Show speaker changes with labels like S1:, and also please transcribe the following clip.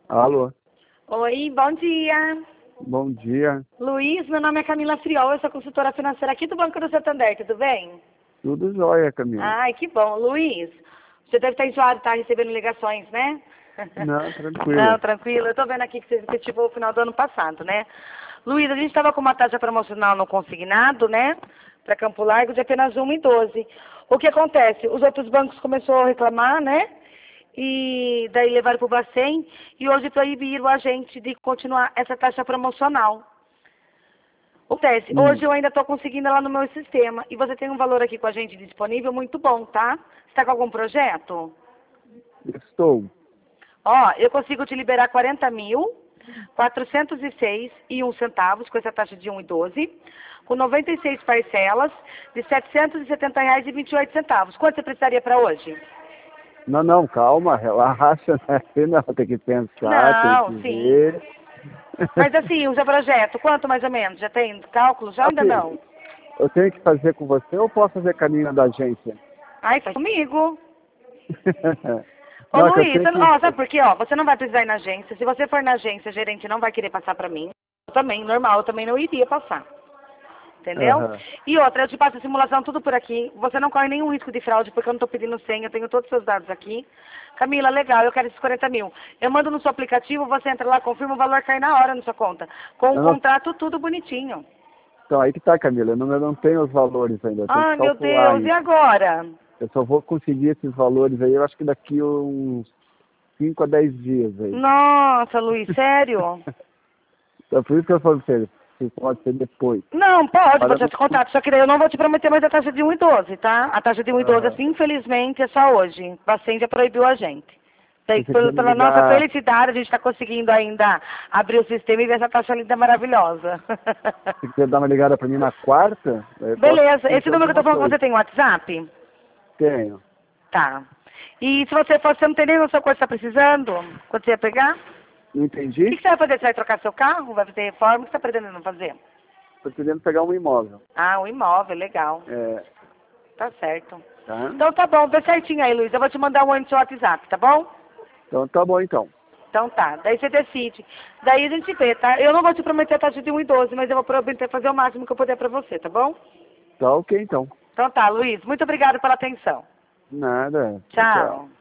S1: Alô,
S2: Oi, bom dia.
S1: bom dia.
S2: Luiz, meu nome é Camila Friol, eu sou consultora financeira aqui do Banco do Santander, tudo bem?
S1: Tudo jóia, Camila?
S2: Ai, que bom. Luiz, você deve estar enjoado, tá recebendo ligações, né?
S1: Não,
S2: Não,
S1: tranquilo.
S2: tranquilo. Eu tô vendo aqui que você efetivou o final do ano passado, né? Luiz, a gente estava com uma taxa promocional no consignado, né? Para Campo Largo de apenas 1,12. O que acontece? Os outros bancos começaram a reclamar, né? E daí levaram para o Bacen e hoje proibiram a gente de continuar essa taxa promocional. Acontece,
S1: Hum,
S2: hoje eu ainda estou conseguindo lá no meu sistema e você tem um valor aqui com a gente disponível muito bom, tá? Você está com algum projeto?
S1: estou.
S2: Ó, eu consigo te liberar 40.406,01 com essa taxa de 1,12, com 96 parcelas de R$ 770,28. Quanto você precisaria para hoje?
S1: Não, não, calma, relaxa, né? Não, tem que pensar, tem
S2: Não,
S1: que
S2: sim.
S1: ver.
S2: Mas assim, o seu projeto, quanto mais ou menos? Já tem cálculo? Já ou ainda
S1: Assim,
S2: não?
S1: eu tenho que fazer com você ou posso fazer caminho da agência?
S2: Ai, faz comigo. Ô
S1: Não, é que eu
S2: Luiz,
S1: tenho que...
S2: ó, sabe por quê? Ó, você não vai precisar ir na agência. Se você for na agência, a gerente não vai querer passar pra mim. Eu também, normal, eu também não iria passar. Entendeu?
S1: Aham.
S2: E outra, eu te passo a simulação tudo por aqui. Você não corre nenhum risco de fraude, porque eu não tô pedindo senha, eu tenho todos os seus dados aqui. Camila, legal, eu quero esses 40 mil. Eu mando no seu aplicativo, você entra lá, confirma, o valor cai na hora na sua conta. Com o
S1: Eu não-
S2: contrato, tudo bonitinho.
S1: Então, aí que tá, Camila, eu não tenho os valores ainda, eu tenho que
S2: Ai, meu
S1: calcular
S2: Deus, e
S1: ainda.
S2: agora?
S1: Eu só vou conseguir esses valores aí, eu acho que daqui uns 5 a 10 dias aí.
S2: Nossa, Luiz, sério?
S1: Então, por isso que eu falo pra você, se pode ser depois.
S2: Não, pode,
S1: Olha,
S2: pode ser contato. Só que daí eu não vou te prometer mais a taxa de 1,12, tá? A taxa de 1,12,
S1: aham.
S2: assim, infelizmente, é só hoje. O Bacen já proibiu a gente. Daí,
S1: Se você quiser me
S2: pela nossa
S1: ligar,
S2: felicidade, a gente está conseguindo ainda abrir o sistema e ver essa taxa linda maravilhosa.
S1: se quiser dar uma ligada para mim na quarta, eu posso
S2: Beleza.
S1: fazer
S2: Esse número que eu
S1: alguma
S2: tô falando com
S1: coisa.
S2: você tem WhatsApp?
S1: Tenho.
S2: Tá. E se você for, você não tem nem noção quanto você está precisando? Quanto você ia pegar?
S1: Não
S2: O que
S1: entendi?
S2: que você vai fazer? Você vai trocar seu carro? Vai fazer reforma? O que você está pretendendo fazer?
S1: Estou querendo pegar um imóvel.
S2: Ah, um imóvel, legal.
S1: É,
S2: Tá certo.
S1: tá?
S2: Então tá bom, vê certinho aí, Luiz. Eu vou te mandar um oi no seu WhatsApp, tá bom?
S1: Então tá bom então.
S2: Então tá, daí você decide. Daí a gente vê, tá? Eu não vou te prometer a taxa de 1,12, mas eu vou prometer fazer o máximo que eu puder pra você, tá bom?
S1: Tá ok então.
S2: Então tá, Luiz, muito obrigada pela atenção.
S1: Nada. Tchau, tchau.
S2: Tchau.